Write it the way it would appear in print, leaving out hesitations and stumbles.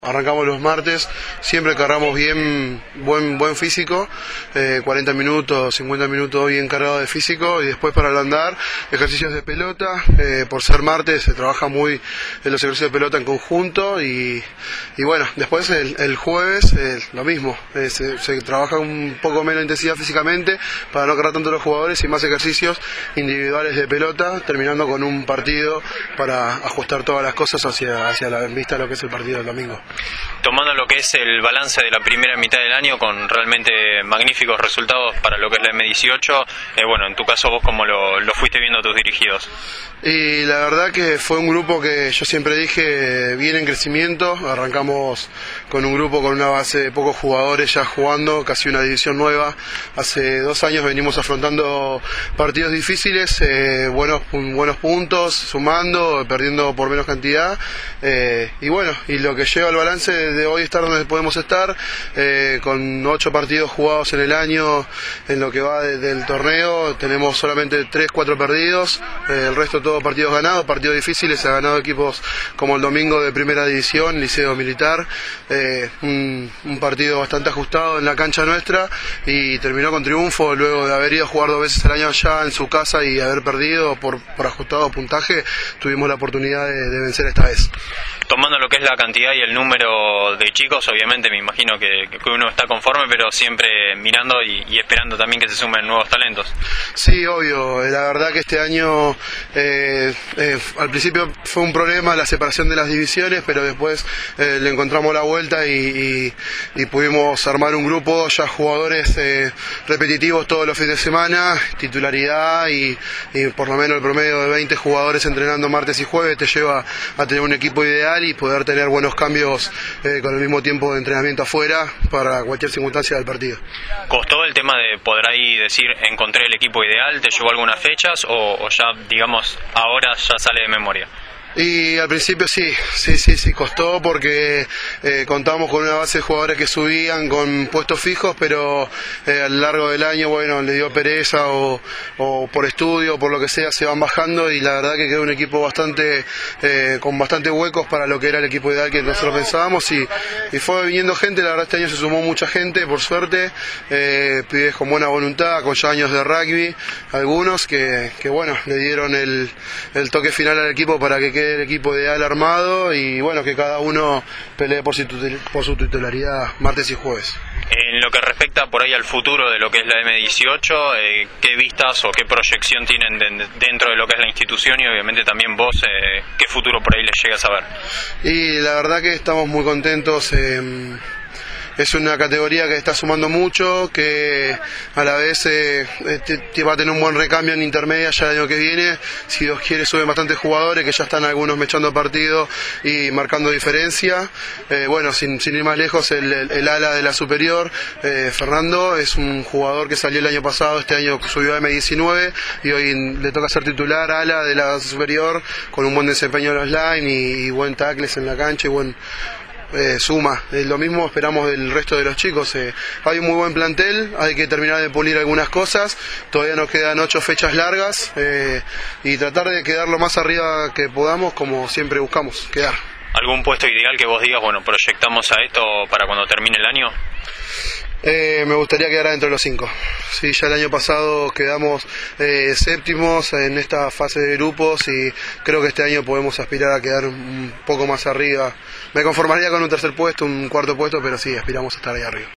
Arrancamos los martes, siempre cargamos bien, buen físico, 40 minutos, 50 minutos bien cargado de físico, y después para ablandar, ejercicios de pelota. Por ser martes se trabaja muy en los ejercicios de pelota en conjunto, y bueno, después el jueves lo mismo, se trabaja un poco menos intensidad físicamente para no cargar tanto los jugadores y más ejercicios individuales de pelota, terminando con un partido para ajustar todas las cosas hacia la vista de lo que es el partido del domingo. Tomando lo que es el balance de la primera mitad del año con realmente magníficos resultados para lo que es la M18, bueno, en tu caso vos cómo lo fuiste viendo a tus dirigidos. Y la verdad que fue un grupo que yo siempre dije viene en crecimiento. Arrancamos con un grupo con una base de pocos jugadores ya jugando, casi una división nueva. Hace 2 años venimos afrontando partidos difíciles, buenos puntos, sumando, perdiendo por menos cantidad, y bueno, y lo que lleva al balance de hoy estar donde podemos estar, con 8 partidos jugados en el año, en lo que va del torneo, tenemos solamente 3-4 perdidos, el resto todos partidos ganados, partidos difíciles. Se ha ganado equipos como el domingo de primera división, Liceo Militar, un partido bastante ajustado en la cancha nuestra, y terminó con triunfo luego de haber ido a jugar 2 veces al año allá en su casa y haber perdido por ajustado puntaje. Tuvimos la oportunidad de vencer esta vez. Tomando lo que es la cantidad y el número de chicos, obviamente me imagino que uno está conforme, pero siempre mirando y esperando también que se sumen nuevos talentos. Sí, obvio. La verdad que este año al principio fue un problema la separación de las divisiones, pero después le encontramos la vuelta y pudimos armar un grupo, ya jugadores repetitivos todos los fines de semana, titularidad, y por lo menos el promedio de 20 jugadores entrenando martes y jueves te lleva a tener un equipo ideal y poder tener buenos cambios con el mismo tiempo de entrenamiento afuera para cualquier circunstancia del partido. ¿Costó el tema de poder ahí decir encontré el equipo ideal? ¿Te llevó algunas fechas o ya, digamos, ahora ya sale de memoria? Y al principio sí, costó porque contábamos con una base de jugadores que subían con puestos fijos, pero a lo largo del año, bueno, le dio pereza o por estudio o por lo que sea, se van bajando, y la verdad que quedó un equipo con bastante huecos para lo que era el equipo ideal que nosotros pensábamos, y fue viniendo gente. La verdad este año se sumó mucha gente, por suerte, pibes con buena voluntad, con ya años de rugby, algunos que bueno, le dieron el toque final al equipo para que el equipo ideal armado, y bueno, que cada uno pelee por su titularidad martes y jueves. En lo que respecta por ahí al futuro de lo que es la M18, ¿qué vistas o qué proyección tienen dentro de lo que es la institución, y obviamente también vos, qué futuro por ahí les llegas a ver? Y la verdad que estamos muy contentos. Es una categoría que está sumando mucho, que a la vez va a tener un buen recambio en intermedia ya el año que viene. Si Dios quiere, suben bastantes jugadores que ya están algunos mechando partido y marcando diferencia. Bueno, sin ir más lejos, el ala de la superior, Fernando, es un jugador que salió el año pasado, este año subió a M19 y hoy le toca ser titular ala de la superior, con un buen desempeño en los line y buen tackles en la cancha y buen suma. Lo mismo esperamos del resto de los chicos. Hay un muy buen plantel, hay que terminar de pulir algunas cosas, todavía nos quedan 8 fechas largas, y tratar de quedar lo más arriba que podamos, como siempre buscamos quedar. ¿Algún puesto ideal que vos digas, bueno, proyectamos a esto para cuando termine el año? Me gustaría quedar dentro de los 5. Sí, ya el año pasado quedamos séptimos en esta fase de grupos, y creo que este año podemos aspirar a quedar un poco más arriba. Me conformaría con un 3er puesto, un 4.º puesto, pero sí, aspiramos a estar ahí arriba.